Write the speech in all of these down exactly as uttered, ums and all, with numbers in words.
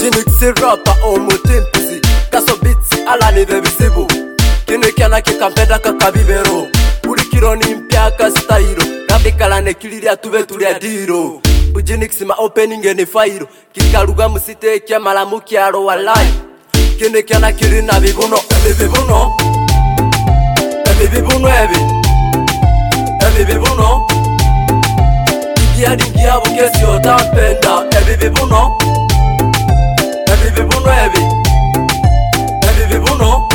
Bujiniksi rapa omutimpizi Kaso beats ala nive bizibu Kine kiana kikampenda kakabibero Bulikiro ni mpyaka style Nabikala nekiliria tube tulia diro Bujiniksi ma opening eni fairo Kikaruga musite kia malamu kiaro walai Kine kiana kilina bibuno Ebi bibuno Ebi bibuno ebi Ebi bibuno Igia dingia bukesi otampenda Ebi bibuno Ebi bibuno ebi Ebi bibuno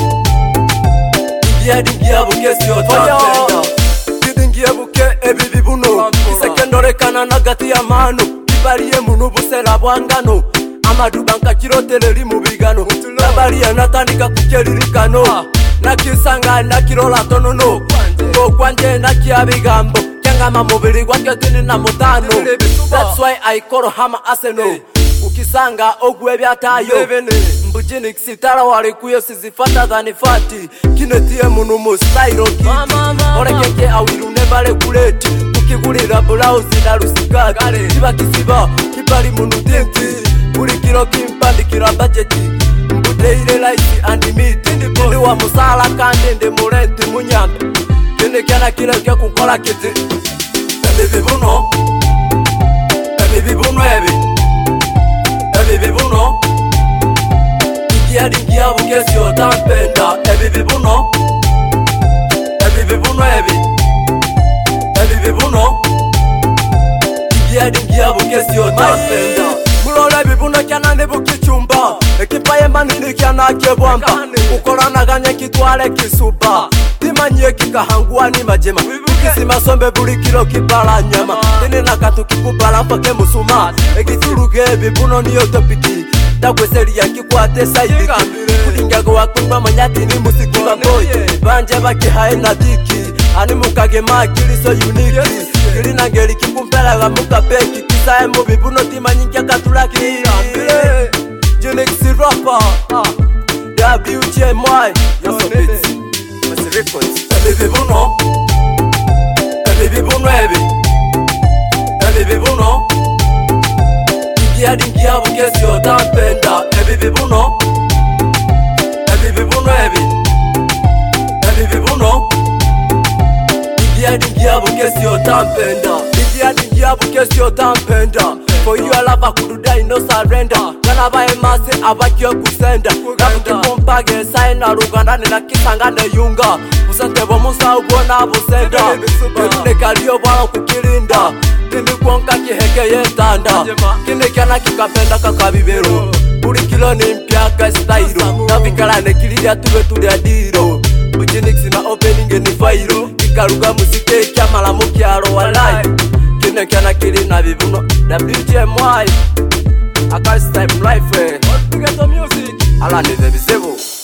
Igia dingia bukesi otampenda Kidingia buke ebi bibuno Isekendore kana nagati ya mano Ibariye munu busela bwangano Amadubanka kiroteleri mubigano Nabariye natandika kukelirikano Nakisanga nakirola tonono Ngo kwanje nakiabigambo Kyangama mubiri gwake tini na mutano That's why I call hama aseno Ukisanga ogwe byatayo Bujiniksi tara wali kuyo sizifata dhani fati Kinetie munu mustairo kiti Ore keke awiru nebale kuleti Ukigulira blouse na rusikati Kiba kisiba kibali munu tinti Buri kilo kimpandi kila budgeti Mbudeire laisi andimiti Ndi wa musala kandi ndi murenti munyambi Kine kiana kile kia kukola kiti Ebi bibuno Ebi bibuno ebi Ebi bibuno Igia dingia bukesi otampenda Ebi bibuno Ebi bibuno ebi Ebi bibuno Igia dingia bukesi otampenda Mulole bibuno kiana nibu kichumba Ekipaye manini kiana kebwamba Ukorana ganye kitwale kisuba Timanye kikahangua ni majema Ukisima sombe buli kilo kibala nyama Tini nakatu kikubala mpake musuma Ekituruge bibuno niyo topiki Dakweseli ya kikwate saibiki Kudingago wakumba manyati ni musikuba boy Banje baki hae na diki Animukage makili so unique Kili nangeli kikumpela wa muka peki Kisae mo bibuno timanyi kia katulaki Bujiniksi rapper W J M Y Yaso Beats Masi Records Ebi bibuno Ebi bibuno ebi Ebi bibuno Igia dingia bukesi otampenda Ebi bibuno Ebi bibuno ebi Ebi bibuno Igia dingia bukesi otampenda Igia dingia bukesi otampenda For you I love akududai no surrender Kana ba emase abakyo kusenda Nabuki pompage saina ruganda Nina kisanga ne yunga Musante bo musa ubona busenda Kine kalio bwana kukilinda Kini kuonka kiheke yetanda Kine kiana kikapenda kakabibero Buri kilo ni mpyaka style Navikala nekilidia tube tulia diro Bujiniksi na opening eni fairo Kikaruga musike kia malamu kiaro walai Kine kiana kili na bibuno W J M Y I can't stop life eh What to get the music Ala nive bizevo